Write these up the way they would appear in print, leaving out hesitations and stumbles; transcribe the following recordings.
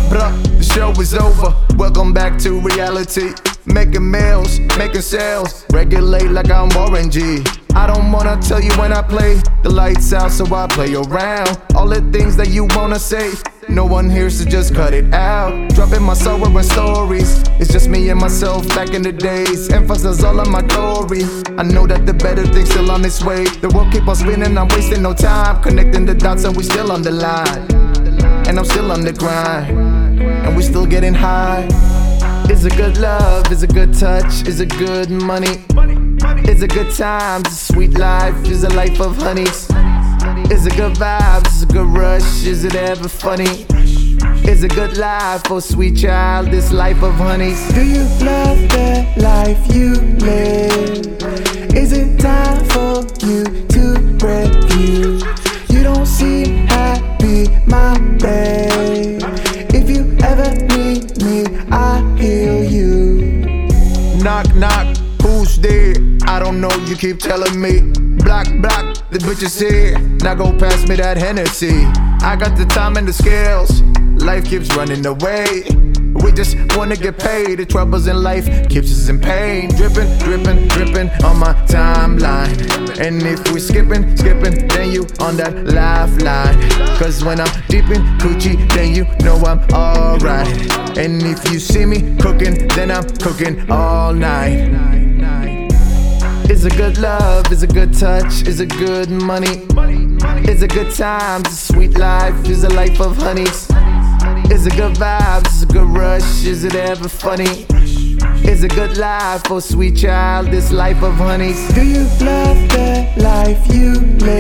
The show is over, welcome back to reality. Making meals, making sales, regulate like I'm Warren G. I don't wanna tell you when I play the lights out, so I play around. All the things that you wanna say, no one here, so just cut it out. Dropping my sorrow and stories, it's just me and myself back in the days. Emphasis all on my glory, I know that the better things still on its way. The world keep on spinning, I'm wasting no time. Connecting the dots and we still on the line. And I'm still on the grind, and we still getting high. It's a good love, it's a good touch, it's a good money. It's a good time, it's a sweet life, it's a life of honeys. It's a good vibe, it's a good rush, is it ever funny? It's a good life, oh sweet child, this life of honeys. Do you love the life you live? Is it time for you to review? You don't seem happy, my babe. If you ever need me, I'll heal you. Knock, knock, who's there? I don't know, you keep telling me. Block, block, the bitch is here. Now go pass me that Hennessy. I got the time and the scales. Life keeps running away. We just wanna get paid. The troubles in life keeps us in pain. Dripping, dripping, dripping on my timeline. And if we skipping, then you on that lifeline. Cause when I'm deep in coochie, then you know I'm alright. And if you see me cooking, then I'm cooking all night. It's a good love, it's a good touch, it's a good money. It's a good time, it's a sweet life, it's a life of honeys. It's a good vibe, it's a good rush, is it ever funny? It's a good life, oh sweet child, this life of honeys. Do you love the life you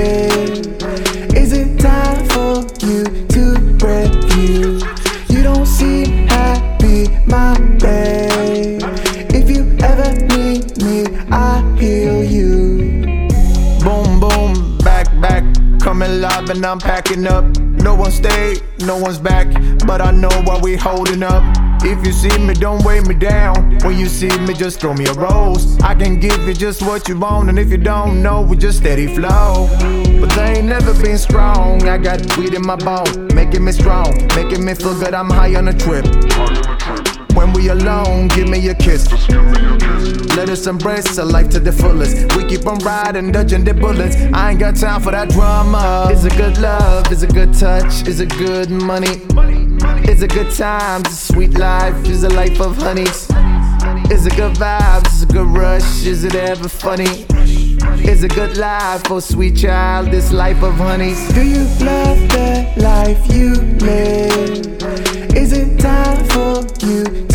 live? Is it time for you to review? You don't seem happy, my babe. If you ever need me, I'll heal you. Boom, boom, back, back, coming live and I'm packing up. No one stayed, no one's back, but I know why we holding up. If you see me, don't weigh me down. When you see me, just throw me a rose. I can give you just what you want, and if you don't know, we just steady flow. But they ain't never been strong. I got weed in my bone, making me strong, making me feel good. I'm high on a trip. When we alone, give me a kiss. Let us embrace a life to the fullest. We keep on riding, dodging the bullets. I ain't got time for that drama. It's a good love, it's a good touch, it's a good money. It's a good time, it's a sweet life, it's a life of honeys. It's a good vibe, it's a good rush, is it ever funny? It's a good life, oh sweet child, this life of honeys. Do you love the life you live? Is it time for you